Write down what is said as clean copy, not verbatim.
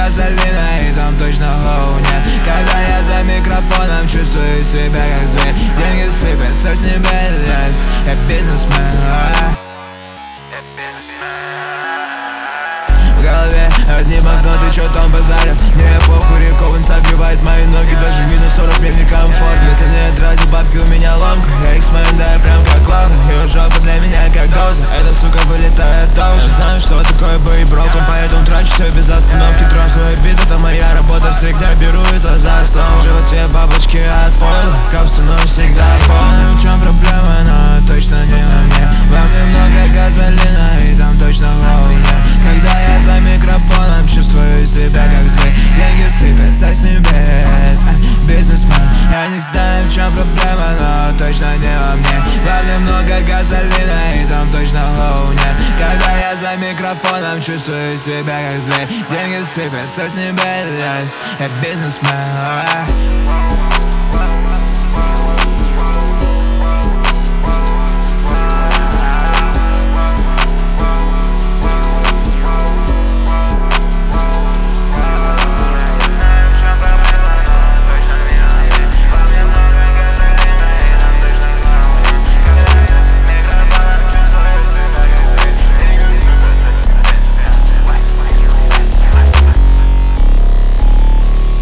газолина, и там точно хоу нет. Когда я за микрофоном, чувствую себя как зверь. Деньги сыпятся с небес, я бизнесмен. В голове одни банкноты, чё там базарят? Мне похуй, рекованный согревает мои ноги. Даже минус 40 мне не комфорт. Если не тратить бабки, у меня ломка. Я X-Men, да, прям как ломка. Ее жопа для меня как доза. Эта сука вылетает тоже. Знаю, что такое быть броком, поэтому трачу все без остановки. Трахаю бит, это моя работа. Всегда беру это за основу. В животе бабочки от пола, капсы, но всегда полная. В чем проблема, но точно не во мне. Во мне много газолина, и там точно хоу нет. Когда я за микрофоном, чувствую себя как зверь. Деньги сыпятся с небес, бизнесмен. Я не знаю, в чем проблема, но точно не во мне. Во мне много газолина, и там точно хоу нет. Когда я за микрофоном, чувствую себя как зверь. Деньги сыпятся с небес, я бизнесмен.